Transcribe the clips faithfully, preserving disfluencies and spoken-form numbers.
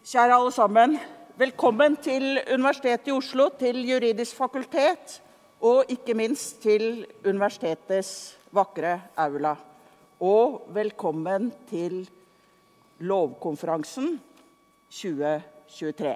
Kjære alle sammen, velkommen til Universitetet i Oslo, til Juridisk fakultet, og ikke minst til universitetets vakre aula. Og velkommen til lovkonferansen tjue tjuetre.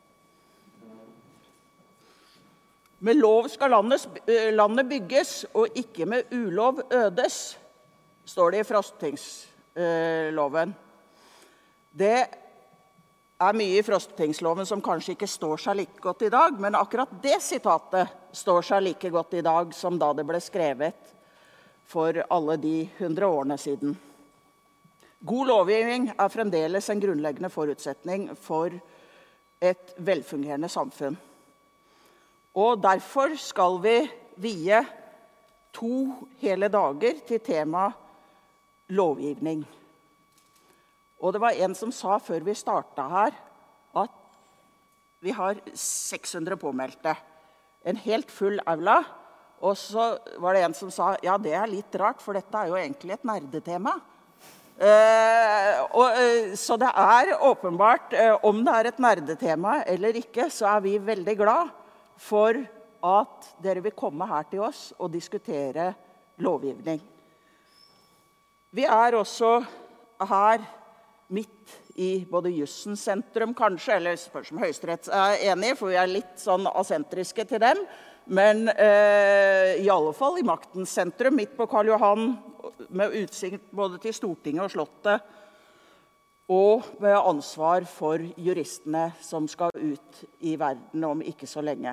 Med lov skal landet, landet bygges, og ikke med ulov ødes, står det i Frostatingsloven. Det er mye i Frostatingsloven som kanskje ikke står seg like godt i dag, men akkurat det sitatet står seg like godt i dag som da det ble skrevet for alle de hundre årene siden. God lovgivning er fremdeles en grunnleggende forutsetning for et velfungerende samfunn. Og derfor skal vi vie to hele dager til tema lovgivning. Og det var en som sa før vi startet her, at vi har seks hundre påmeldte. En helt full aula. Og så var det en som sa, ja, det er litt rart, for dette er jo egentlig et nerdetema. Eh, og, så det er åpenbart, eh, om det er et nerdetema eller ikke, så er vi veldig glad for at dere vil komme her til oss og diskutere lovgivning. Vi er også her midt i både Jussens sentrum kanskje, eller spørs om Høyesterett er enig, for vi er litt sånn asentriske til dem, men eh, i alle fall i maktens sentrum, midt på Karl Johan, med utsikt både til Stortinget og Slottet, og med ansvar for juristene som skal ut i verden om ikke så lenge.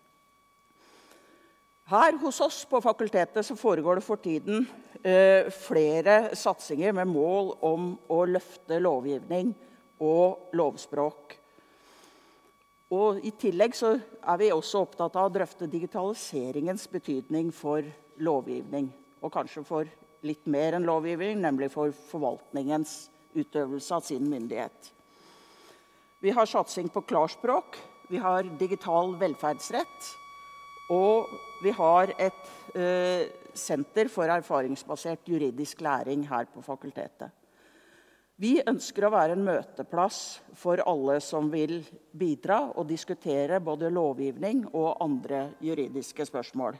Her hos oss på fakultetet så foregår det for tiden eh, flere satsinger med mål om å løfte lovgivning og lovspråk. Og i tillegg så er vi også opptatt av å drøfte digitaliseringens betydning for lovgivning, og kanskje for litt mer enn lovgivning, nemlig for forvaltningens utøvelse av sin myndighet. Vi har satsing på klarspråk, vi har digital velferdsrett, og vi har et eh, senter for erfaringsbasert juridisk læring her på fakultetet. Vi ønsker å være en møteplass for alle som vil bidra og diskutere både lovgivning og andre juridiske spørsmål.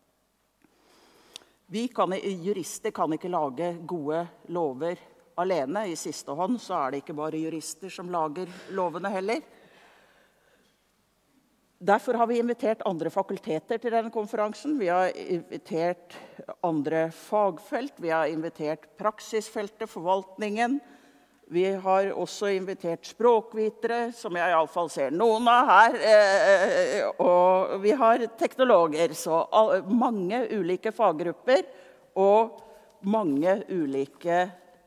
Vi kan, jurister kan ikke lage gode lover alene. I siste hånd så er det ikke bare jurister som lager lovene heller. Derfor har vi invitert andre fakulteter til denne konferansen. Vi har invitert andre fagfelt. Vi har invitert praksisfeltet, forvaltningen. Vi har også invitert språkvitere, som jeg i alle fall ser noen av her. Og vi har teknologer, så mange ulike faggrupper og mange ulike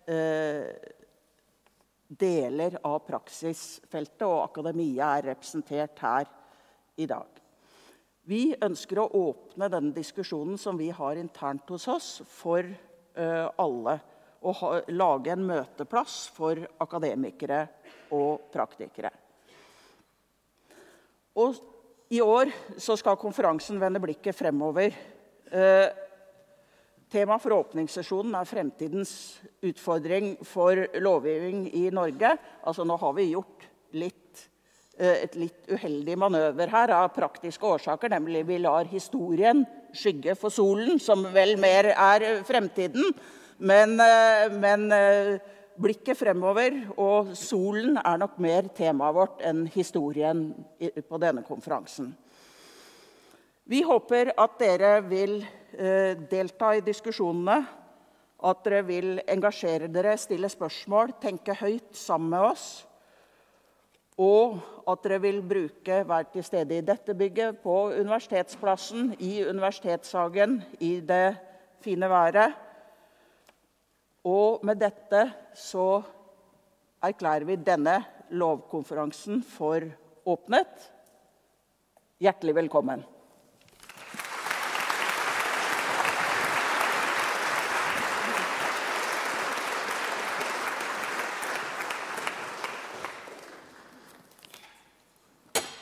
deler av praksisfeltet, og akademia er representert her i dag. Vi ønsker å åpne denne diskusjonen som vi har internt hos oss for uh, alle, og ha, lage en møteplass for akademikere og praktikere. Og i år så skal konferansen vende blikket fremover. Uh, tema for åpningssesjonen er fremtidens utfordring for lovgivning i Norge. Altså nå har vi gjort litt et litt uheldig manøver her av praktiske årsaker, nemlig vi lar historien skygge for solen, som vel mer er fremtiden, men, men blikket fremover, og solen er nok mer temaet vårt enn historien på denne konferansen. Vi håper at dere vil delta i diskusjonene, at dere vil engasjere dere, stille spørsmål, tenke høyt sammen med oss, og at dere vil bruke, være til stede i dette bygget, på universitetsplassen, i universitetshagen, i det fine været. Og med dette så erklærer vi denne lovkonferansen for åpnet. Hjertelig velkommen.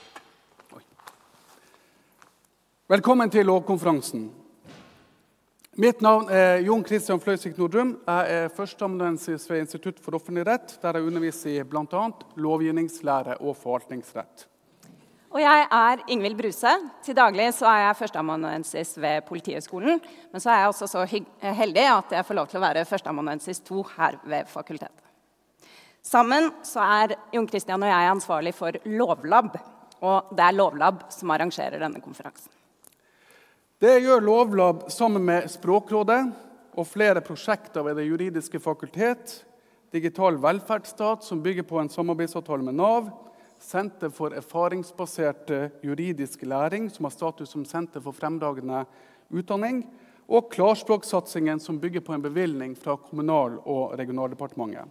Velkommen til lovkonferansen. Mitt navn er Jon Christian Fløysvik Nordrum. Jeg er førsteamanuensis ved Institutt for offentlig rett, der jeg underviser i blant annet lovgivningslære og forvaltningsrett. Og jeg er Ingvild Bruse. Til daglig så er jeg førsteamanuensis ved Politihøgskolen, men så er jeg også så heldig at jeg får lov til å være førsteamanuensis to her ved fakultetet. Sammen så er Jon Christian og jeg ansvarlig for Lovlab, og det er Lovlab som arrangerer denne konferansen. Det gjør Lovlab sammen med Språkrådet og flere prosjekter ved det juridiske fakultet, Digital velferdsstat som bygger på en samarbeidsavtale med NAV, Senter for erfaringsbasert juridisk læring som har status som Senter for fremragende utdanning, og klarspråksatsingen som bygger på en bevilgning fra Kommunal- og Regionaldepartementet.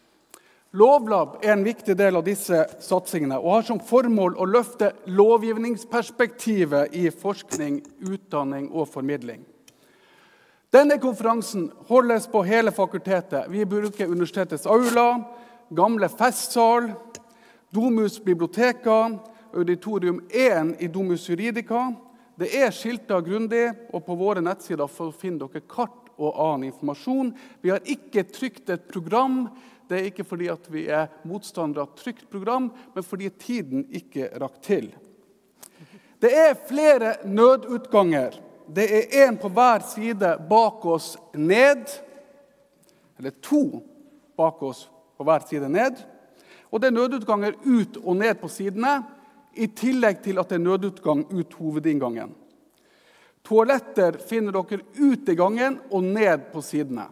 Lovlab er en viktig del av disse satsingene og har som formål å løfte lovgivningsperspektivet i forskning, utdanning og formidling. Denne konferansen holdes på hele fakultetet. Vi bruker universitetets aula, gamle festsal, Domus biblioteka, auditorium én i Domus Juridica. Det er skiltet grundig, og på våre nettsider finner dere kart og annen informasjon. Vi har ikke trykt et program. Det er ikke fordi at vi er motstandere av trykt program, men fordi tiden ikke rakk til. Det er flere nødutganger. Det er en på hver side bak oss ned, eller to bak oss på hver side ned. Og det er nødutganger ut og ned på sidene, i tillegg til at det er nødutgang ut hovedinngangen. Toaletter finner dere ut i gangen og ned på sidene.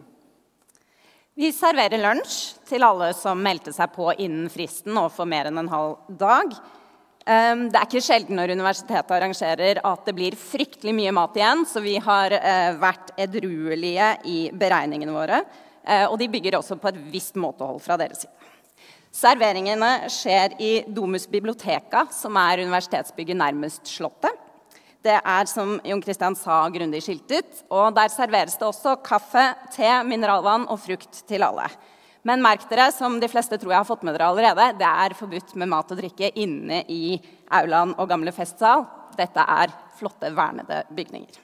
Vi serverer lunsj til alle som meldte seg på innen fristen og for mer enn en halv dag. Det er ikke sjelden når universitetet arrangerer at det blir fryktelig mye mat igjen, så vi har vært edruelige i beregningene våre, og de bygger også på et visst måtehold fra deres side. Serveringene skjer i Domus biblioteka, som er universitetsbygget nærmest slottet. Det er, som Jon Christian sa, grundig skiltet, og der serveres det også kaffe, te, mineralvann og frukt til alle. Men merk dere, som de fleste tror jeg har fått med dere allerede, det er forbudt med mat og drikke inne i aulaen og gamle festsal. Dette er flotte, vernede bygninger.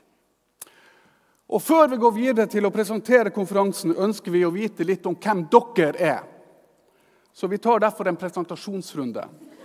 Og før vi går videre til å presentere konferansen, ønsker vi å vite litt om hvem dere er. Så vi tar derfor en presentasjonsrunde.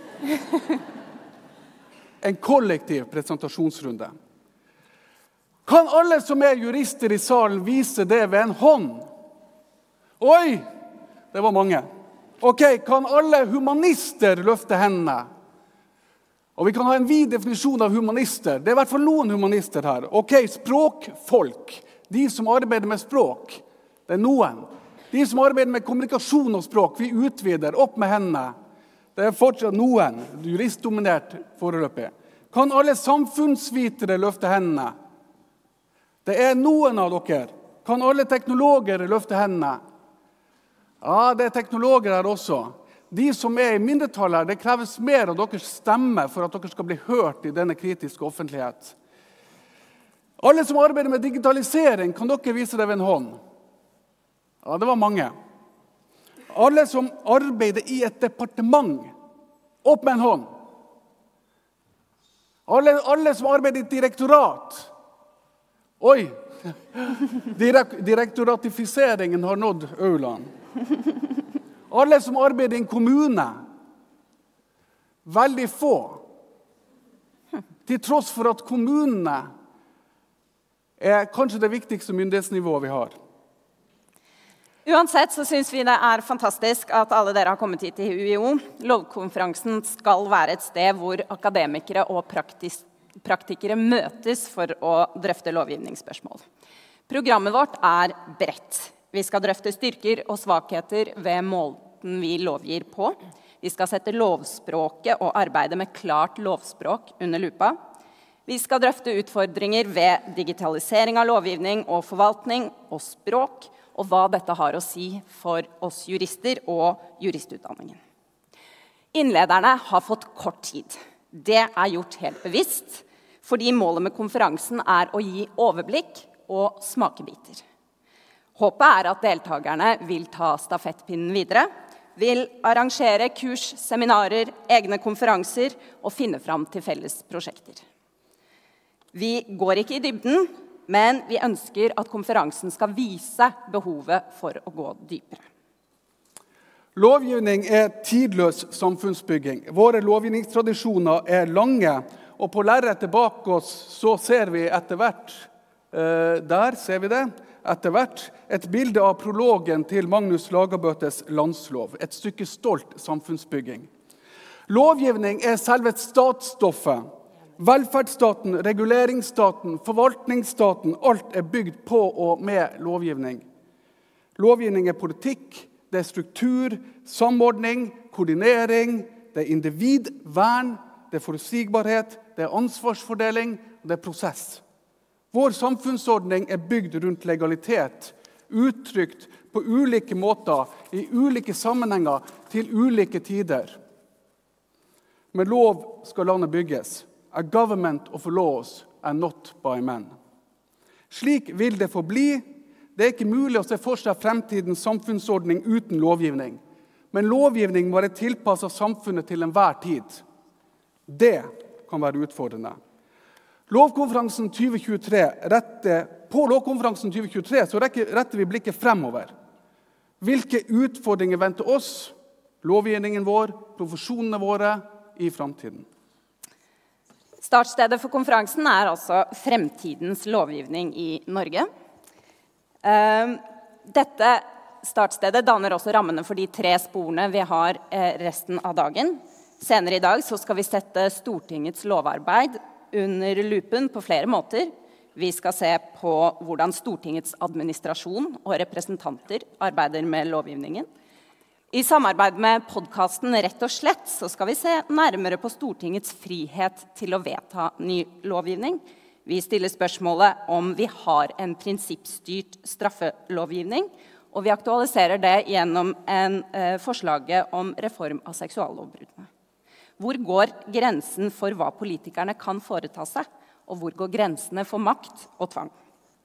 En kollektiv presentasjonsrunde. Kan alle som er jurister i salen vise det ved en hånd? Oi, det var mange. Ok, kan alle humanister løfte hendene? Og vi kan ha en vid definisjon av humanister. Det er i hvert fall noen humanister her. Ok, språkfolk. De som arbeider med språk. Det er noen. De som arbeider med kommunikasjon og språk, vi utvider opp med hendene. Det er fortsatt noen, juristdominert foreløpig. Kan alle samfunnsvitere løfte hendene? Det er noen av dere. Kan alle teknologer løfte hendene? Ja, det er teknologer her også. De som er i mindretall her, det kreves mer av deres stemme for at dere skal bli hørt i denne kritiske offentlighet. Alle som arbeider med digitalisering, kan dere vise det ved en hånd? Ja, det var mange. Alle som arbeider i et departement, opp med en hånd. Alle, alle som arbeider i et direktorat. Oi, Direk, direktoratifiseringen har nådd aulaen. Alle som arbeider i en kommune. Veldig få. Til tross for at kommunene er kanskje det viktigste myndighetsnivået vi har. Uansett så synes vi det er fantastisk at alle dere har kommet hit til U I O. Lovkonferansen skal være et sted hvor akademikere og praktis, praktikere møtes for å drøfte lovgivningsspørsmål. Programmet vårt er bredt. Vi skal drøfte styrker og svakheter ved måten vi lovgir på. Vi skal sette lovspråket og arbeide med klart lovspråk under lupa. Vi skal drøfte utfordringer ved digitalisering av lovgivning og forvaltning og språk, og hva dette har å si for oss jurister og juristutdanningen. Innlederne har fått kort tid. Det er gjort helt bevisst, fordi målet med konferansen er å gi overblikk og smakebiter. Håpet er at deltakerne vil ta stafettpinnen videre, vil arrangere kurs, seminarer, egne konferanser og finne fram til felles prosjekter. Vi går ikke i dybden, men vi ønsker at konferansen skal vise behovet for å gå dypere. Lovgivning er tidløs samfunnsbygging. Våre lovgivningstradisjoner er lange, og på lerretet bak oss så ser vi etter hvert, eh, der ser vi det, etter hvert et bilde av prologen til Magnus Lagabøtes landslov, et stykke stolt samfunnsbygging. Lovgivning er selve statsstoffet. Velferdsstaten, reguleringsstaten, forvaltningsstaten, alt er bygd på og med lovgivning. Lovgivning er politikk, det er struktur, samordning, koordinering, det er individvern, det er forutsigbarhet, det er ansvarsfordeling, og det er prosess. Vår samfunnsordning er bygd rundt legalitet, uttrykt på ulike måter, i ulike sammenhenger, til ulike tider. Med lov skal landet bygges. A government of laws and not by men. Slik vil det forbli. Det er ikke mulig å se for seg fremtidens samfunnsordning uten lovgivning. Men lovgivning må være tilpasset samfunnet til enhver tid. Det kan være utfordrende. Lovkonferansen tjue tjuetre retter, på lovkonferansen tjue tjuetre så retter vi blikket fremover. Hvilke utfordringer venter oss, lovgivningen vår, profesjonene våre i fremtiden? Startstedet for konferansen er altså fremtidens lovgivning i Norge. Dette startstedet danner også rammene for de tre sporene vi har resten av dagen. Senere i dag så skal vi sette Stortingets lovarbeid under lupen på flere måter. Vi skal se på hvordan Stortingets administrasjon og representanter arbeider med lovgivningen. I samarbeid med podcasten Rett og slett så skal vi se nærmere på Stortingets frihet til å vedta ny lovgivning. Vi stiller spørsmålet om vi har en prinsippstyrt straffelovgivning, og vi aktualiserer det gjennom en eh, forslaget om reform av seksuallovbruddene. Hvor går grensen for hva politikerne kan foreta seg, og hvor går grensene for makt og tvang?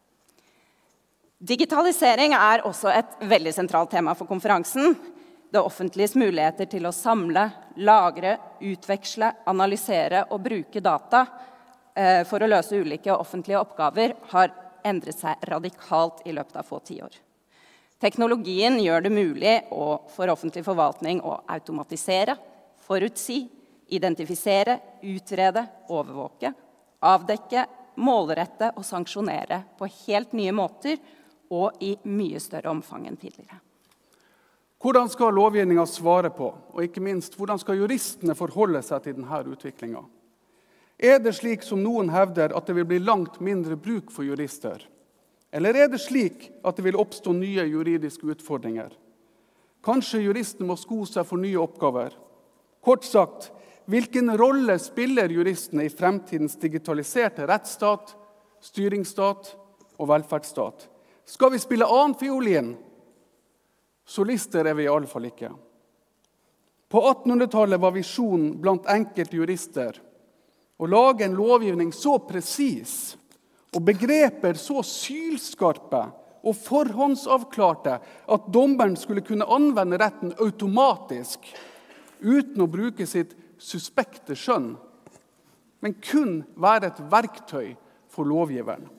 Digitalisering er også et veldig sentralt tema for konferansen. Det offentliges muligheter til å samle, lagre, utveksle, analysere og bruke data eh, for å løse ulike offentlige oppgaver har endret seg radikalt i løpet av få tiår. Teknologien gjør det mulig å, for offentlig forvaltning å automatisere, forutsi, identifisere, utrede, overvåke, avdekke, målrette og sanksjonere på helt nye måter og i mye større omfang enn tidligere. Hvordan skal lovgivningen svare på, og ikke minst, hvordan skal juristene forholde seg til denne utviklingen? Er det slik som noen hevder at det vil bli langt mindre bruk for jurister? Eller er det slik at det vil oppstå nye juridiske utfordringer? Kanskje juristene må sko seg for nye oppgaver? Kort sagt, hvilken rolle spiller juristene i fremtidens digitaliserte rettsstat, styringsstat og velferdsstat? Skal vi spille annen fiolin? Solister er vi i alle fall ikke. På attenhundretallet var visjonen blant enkelte jurister å lage en lovgivning så presis og begreper så sylskarpe og forhåndsavklarte at dommeren skulle kunne anvende retten automatisk uten å bruke sitt suspekte skjønn, men kun være et verktøy for lovgiveren.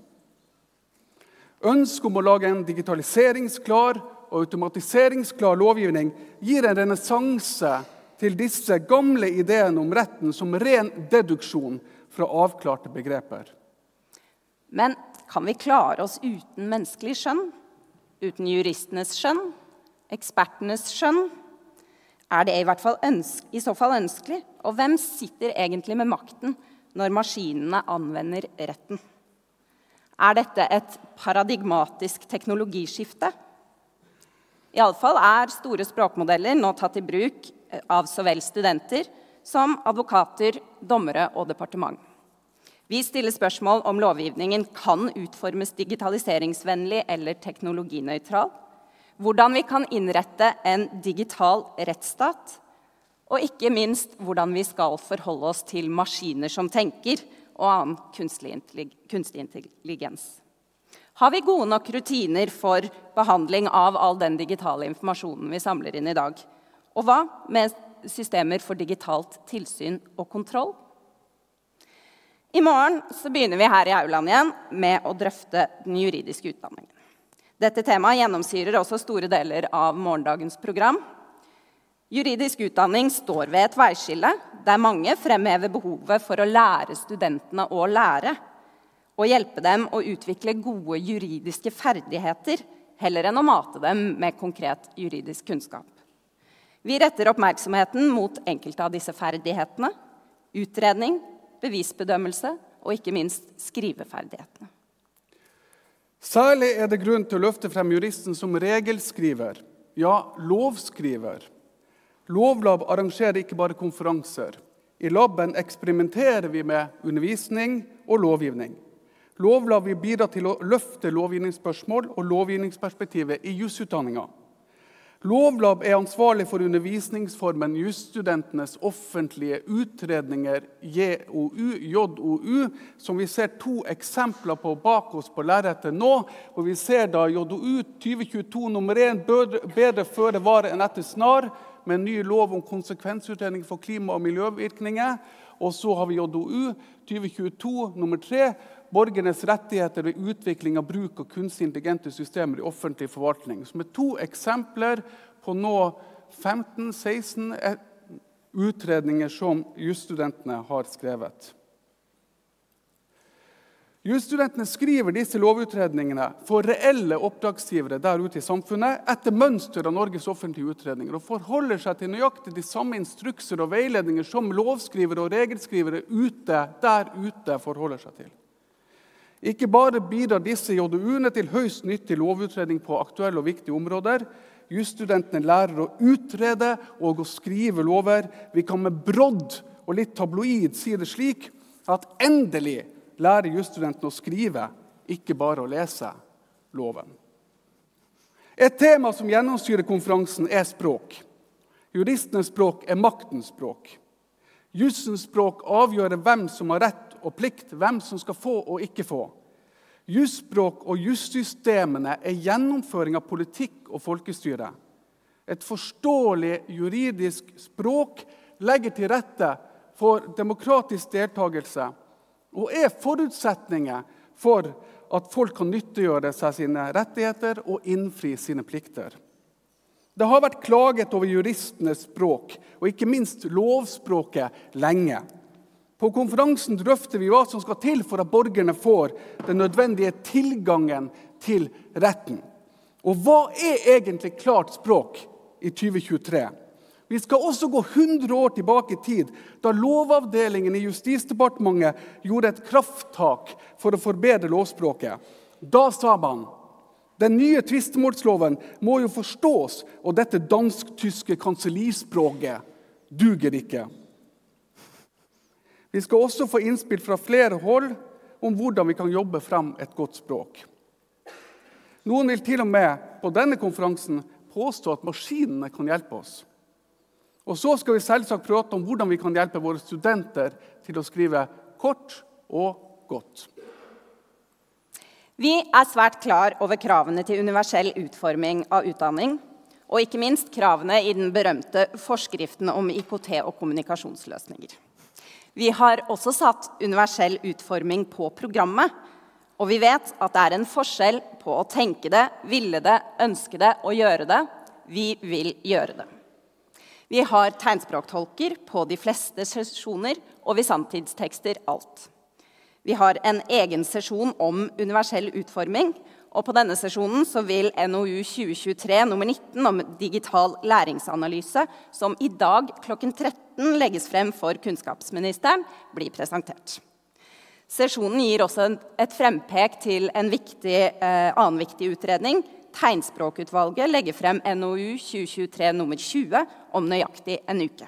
Ønsket om å lage en digitaliseringsklar og automatiseringsklar lovgivning gir en renessanse til disse gamle ideene om retten som ren deduksjon fra avklarte begreper. Men kan vi klare oss uten menneskelig skjønn? Uten juristenes skjønn? Ekspertenes skjønn? Er det i hvert fall ønske, i så fall ønskelig? Og hvem sitter egentlig med makten når maskinene anvender retten? Er dette et paradigmatisk teknologiskifte? I alle fall er store språkmodeller nå tatt i bruk av så vel studenter som advokater, dommere og departement. Vi stiller spørsmål om lovgivningen kan utformes digitaliseringsvennlig eller teknologinøytral, hvordan vi kan innrette en digital rettsstat, og ikke minst hvordan vi skal forholde oss til maskiner som tenker og annen kunstig intelligens. Har vi gode nok rutiner for behandling av all den digitale informasjonen vi samler inn i dag? Og hva med systemer for digitalt tilsyn og kontroll? I morgen så begynner vi her i aulaen igjen med å drøfte den juridiske utdanningen. Dette temaet gjennomsyrer også store deler av morgendagens program. Juridisk utdanning står ved et veiskille, der mange fremhever behovet for å lære studentene å lære, og hjelpe dem å utvikle gode juridiske ferdigheter, heller enn å mate dem med konkret juridisk kunnskap. Vi retter oppmerksomheten mot enkelte av disse ferdighetene, utredning, bevisbedømmelse og ikke minst skriveferdighetene. Særlig er det grunn til å løfte frem juristen som regelskriver, ja, lovskriver. Lovlab arrangerer ikke bare konferanser. I laben eksperimenterer vi med undervisning og lovgivning. Lovlab vil bidra til å løfte lovgivningsspørsmål og lovgivningsperspektivet i jusutdanningen. Lovlab er ansvarlig for undervisningsformen jusstudentenes offentlige utredninger J O U, J O U, som vi ser to eksempler på bak oss på lerretet nå, hvor vi ser da J O U tjue tjueto nummer én, bedre føre var enn etter snar, med en ny lov om konsekvensutredning for klima- og miljøvirkninger. Og så har vi J O U tjue tjueto nummer tre, borgernes rettigheter ved utvikling av bruk av kunstig intelligente systemer i offentlig forvaltning, som er to eksempler på nå femten seksten utredninger som jusstudentene har skrevet. Jusstudentene skriver disse lovutredningene for reelle oppdragsgivere der ute i samfunnet etter mønster av Norges offentlige utredninger og forholder seg til nøyaktig de samme instrukser og veiledninger som lovskrivere og regelskrivere ute, der ute forholder seg til. Ikke bare bidrar disse J O U-ene til høyst nyttig lovutredning på aktuelle og viktige områder. Jusstudentene lærer å utrede og å skrive lover. Vi kan med brodd og litt tabloid si det slik at endelig lærer jusstudentene å skrive, ikke bare å lese loven. Et tema som gjennomsyrer konferansen er språk. Juristenes språk er maktens språk. Jussens språk avgjør hvem som har rett og plikt, hvem som skal få og ikke få. Jusspråk og jussystemene er gjennomføring av politikk og folkestyre. Et forståelig juridisk språk legger til rette for demokratisk deltagelse og er forutsetninger for at folk kan nyttiggjøre seg sine rettigheter og innfri sine plikter. Det har vært klaget over juristenes språk, og ikke minst lovspråket, lenge. På konferansen drøfter vi hva som skal til for at borgerne får den nødvendige tilgangen til retten. Og hva er egentlig klart språk i tjue tjuetre? Vi skal også gå hundre år tilbake i tid, da lovavdelingen i Justisdepartementet gjorde et krafttak for å forbedre lovspråket. Da sa man, den nye tvistemålsloven må jo forstås, og dette dansk-tyske kansellispråket duger ikke. Vi skal også få innspill fra flere hold om hvordan vi kan jobbe frem et godt språk. Noen vil til og med på denne konferansen påstå at maskinene kan hjelpe oss. Og så skal vi selvsagt prate om hvordan vi kan hjelpe våre studenter til å skrive kort og godt. Vi er svært klar over kravene til universell utforming av utdanning, og ikke minst kravene i den berømte forskriften om I K T og kommunikasjonsløsninger. Vi har også satt universell utforming på programmet, og vi vet at det er en forskjell på å tenke det, ville det, ønske det og gjøre det. Vi vil gjøre det. Vi har tegnspråktolker på de fleste sesjoner, og vi samtidstekster alt. Vi har en egen sesjon om universell utforming, og på denne sesjonen så vil N O U tjue tjuetre nummer nitten om digital læringsanalyse, som i dag klokken tretten legges frem for kunnskapsministeren, bli presentert. Sesjonen gir også et frempek til en viktig, eh, annen viktig utredning. Tegnspråkutvalget legger frem N O U tjue tjuetre nummer tjue om nøyaktig en uke.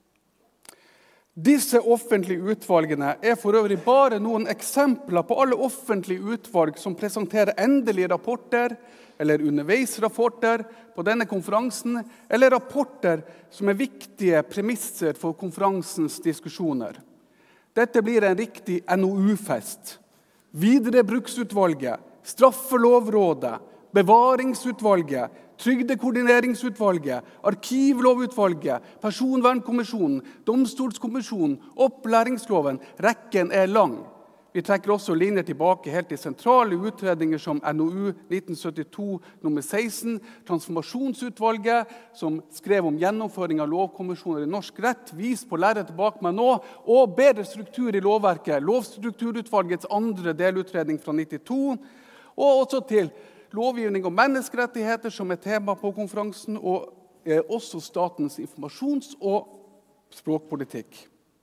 Disse offentlige utvalgene er for øvrig bare noen eksempler på alle offentlige utvalg som presenterer endelige rapporter eller underveisrapporter på denne konferansen, eller rapporter som er viktige premisser for konferansens diskusjoner. Dette blir en riktig N O U-fest. Viderebruksutvalget, Straffelovrådet, Bevaringsutvalget, Trygdekoordineringsutvalget, Arkivlovutvalget, Personvernkommisjonen, Domstolskommisjonen, Opplæringsloven. Rekken er lang. Vi trekker også linjer tilbake helt til sentrale utredninger som N O U nitten syttito nummer seksten, Transformasjonsutvalget, som skrev om gjennomføring av lovkonvensjoner i norsk rett, vis på lerretet bak meg nå, og bedre struktur i lovverket, Lovstrukturutvalgets andre delutredning fra nittito, og også til lovgivning og menneskerettigheter som er tema på konferansen, og eh, også statens informasjons- og språkpolitikk.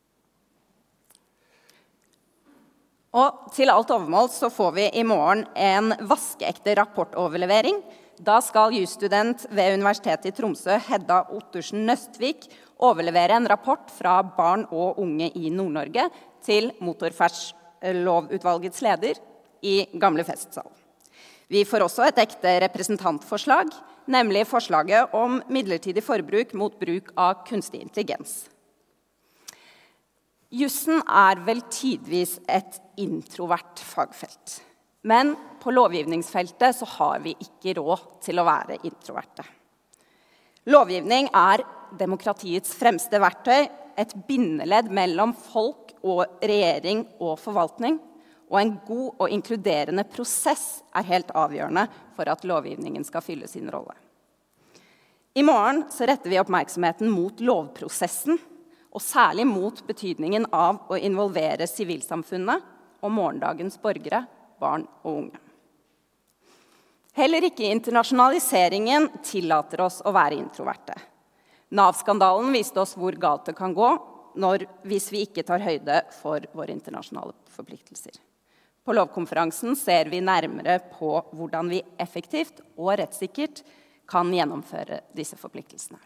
Og til alt overmål så får vi i morgen en vaskeekte rapportoverlevering. Da skal jusstudent ved Universitetet i Tromsø, Hedda Ottersen Nøstvik, overlevere en rapport fra barn og unge i Nord-Norge til Motorferdslovutvalgets leder i Gamle Festsal. Vi får også et ekte representantforslag, nemlig forslaget om midlertidig forbruk mot bruk av kunstig intelligens. Jussen er vel tidvis et introvert fagfelt. Men på lovgivningsfeltet så har vi ikke råd til å være introverte. Lovgivning er demokratiets fremste verktøy, et bindeledd mellom folk og regjering og forvaltning, og en god og inkluderende prosess er helt avgjørende for at lovgivningen skal fylle sin rolle. I morgen så retter vi oppmerksomheten mot lovprosessen, og særlig mot betydningen av å involvere sivilsamfunnet og morgendagens borgere, barn og unge. Heller ikke internasjonaliseringen tillater oss å være introverte. Nav-skandalen viste oss hvor galt det kan gå når, hvis vi ikke tar høyde for våre internasjonale forpliktelser. På lovkonferansen ser vi nærmere på hvordan vi effektivt og rettssikkert kan gjennomføre disse forpliktelsene.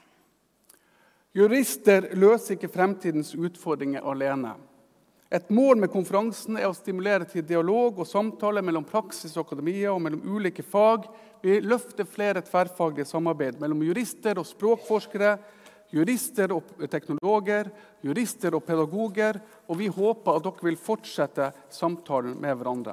Jurister løser ikke fremtidens utfordringer alene. Et mål med konferansen er å stimulere til dialog og samtale mellom praksis og akademia og mellom ulike fag. Vi løfter flere tverrfaglige samarbeid mellom jurister og språkforskere, jurister og teknologer, jurister og pedagoger, og vi håper at dere vil fortsette samtalen med hverandre.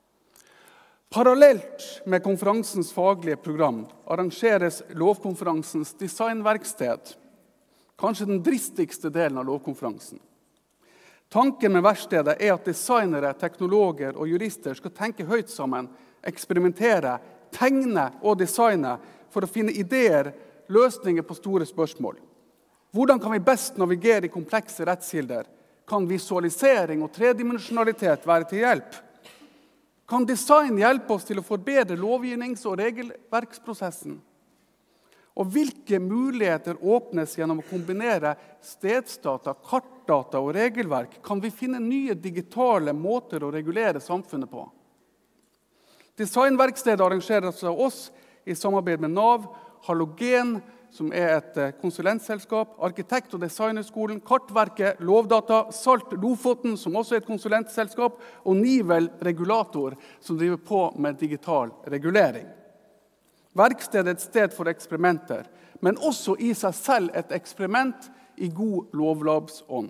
Parallelt med konferansens faglige program arrangeres lovkonferansens designverksted, kanskje den dristigste delen av lovkonferansen. Tanken med verkstedet er at designere, teknologer og jurister skal tenke høyt sammen, eksperimentere, tegne og designe for å finne ideer, løsninger på store spørsmål. Hvordan kan vi best navigere i komplekse rettskilder? Kan visualisering og tredimensionalitet være til hjelp? Kan design hjelpe oss til å forbedre lovgivnings- og regelverksprosessen? Og hvilke muligheter åpnes gjennom å kombinere stedsdata, kartdata og regelverk? Kan vi finne nye digitale måter å regulere samfunnet på? Designverkstedet arrangeres av oss i samarbeid med Nav, Halogen, som er et konsulentselskap, Arkitekt- og designerskolen, Kartverket, Lovdata, Salt Lofoten, som også er et konsulentselskap, og Nivel Regulator, som driver på med digital regulering. Verkstedet er et sted for eksperimenter, men også i seg selv et eksperiment i god lovlabsånd.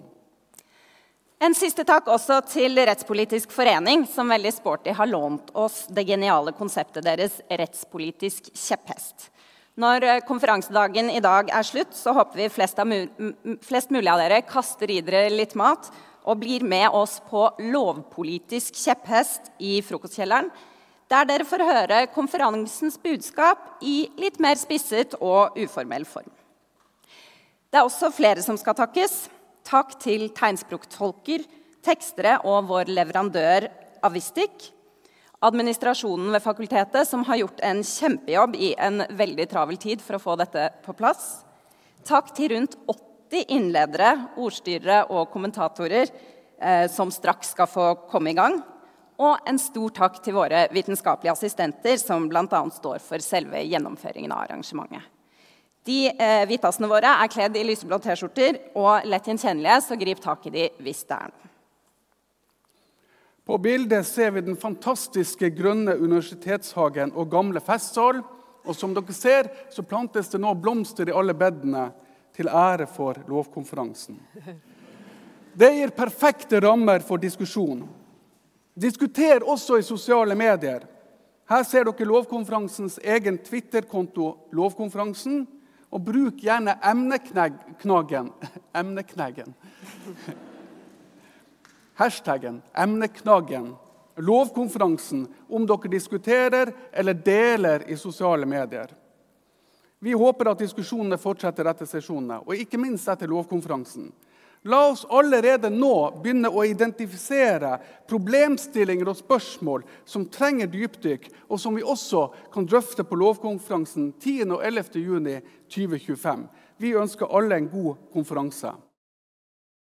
En siste takk også til Rettspolitisk forening, som veldig sporty har lånt oss det geniale konseptet deres rettspolitisk kjepphest. Når konferansedagen i dag er slutt, så håper vi flest, av mu- flest mulig av dere kaster i dere litt mat og blir med oss på lovpolitisk kjepphest i frokostkjelleren, der dere får høre konferansens budskap i litt mer spisset og uformell form. Det er også flere som skal takkes. Takk til tegnspråktolker, tekstere og vår leverandør Avistik, administrasjonen ved fakultetet som har gjort en kjempejobb i en veldig travel tid for å få dette på plass. Takk til rundt åtti innledere, ordstyrere og kommentatorer eh, som straks skal få komme i gang. Og en stor takk til våre vitenskapelige assistenter som blant annet står for selve gjennomføringen av arrangementet. De eh, hvitassene våre er kledd i lyseblå t-skjorter og lett gjenkjennelige, så grip tak i de hvis det er noe. På bildet ser vi den fantastiske grønne universitetshagen og gamle festsal, og som dere ser så plantes det nå blomster i alle beddene til ære for lovkonferansen. Det gir perfekte rammer for diskusjon. Diskuter også i sosiale medier. Her ser dere lovkonferansens egen Twitter-konto, lovkonferansen, og bruk gjerne emneknaggen, emneknaggen, hashtaggen, emneknaggen, lovkonferansen, om dere diskuterer eller deler i sosiale medier. Vi håper at diskusjonene fortsetter etter sesjonene, og ikke minst etter lovkonferansen. La oss allerede nå begynne å identifisere problemstillinger og spørsmål som trenger dypdykk, og som vi også kan drøfte på lovkonferansen tiende og ellevte juni tjue tjuefem. Vi ønsker alle en god konferanse.